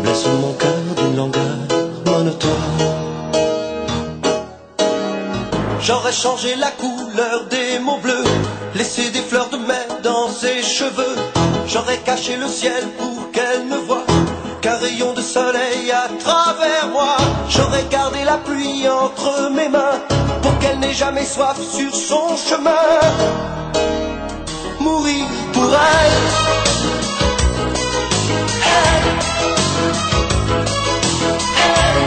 laisse mon cœur d'une langueur monotone. J'aurais changé la couleur des mots bleus, laissé des fleurs de mai dans ses cheveux. J'aurais caché le ciel pour qu'elle ne voie qu'un rayon de soleil à travers moi. J'aurais gardé la pluie entre mes mains pour qu'elle n'ait jamais soif sur son chemin. Mourir pour elle, elle, elle.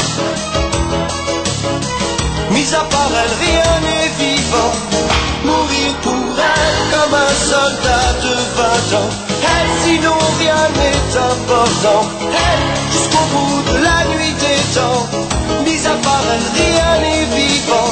Mis à part elle, rien n'est vivant. Mourir pour elle comme un soldat de 20 ans. Elle, sinon rien n'est important. Elle, jusqu'au bout de la nuit des temps. Mis à part elle, rien n'est vivant.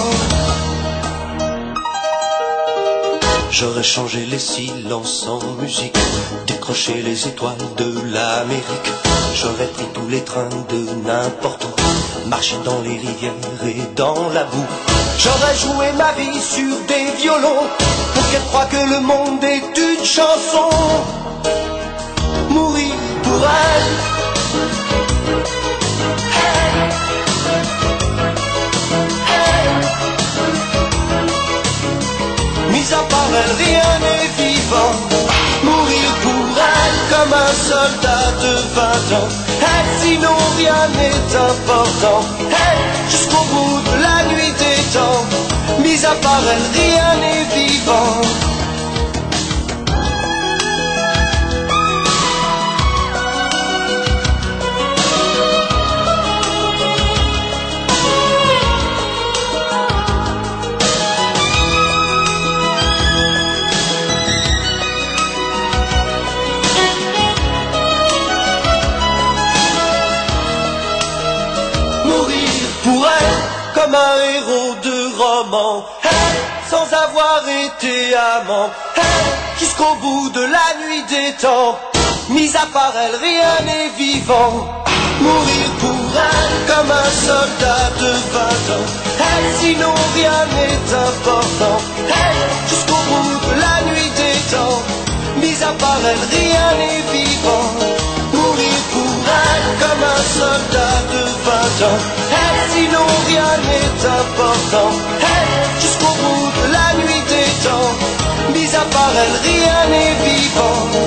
J'aurais changé les silences en musique, décroché les étoiles de l'Amérique. J'aurais pris tous les trains de n'importe où, marché dans les rivières et dans la boue. J'aurais joué ma vie sur des violons pour qu'elle croie que le monde est une chanson. Mourir pour elle, elle, elle. Mis à part elle, rien n'est vivant. Mourir pour elle comme un soldat de 20 ans. Elle, sinon rien n'est important. Elle, jusqu'au bout de la nuit des temps. Mis à part elle, rien n'est vivant. Pour elle, comme un héros de roman, elle, sans avoir été amant, elle, jusqu'au bout de la nuit des temps. Mis à part elle, rien n'est vivant. Mourir pour elle, comme un soldat de 20 ans. Elle, sinon rien n'est important. Elle, jusqu'au bout de la nuit des temps. Mis à part elle, rien n'est vivant. Mourir pour elle, comme un soldat de 20 ans. Elle, sinon rien n'est important. Elle, jusqu'au bout de la nuit des temps. Mis à part elle, rien n'est vivant.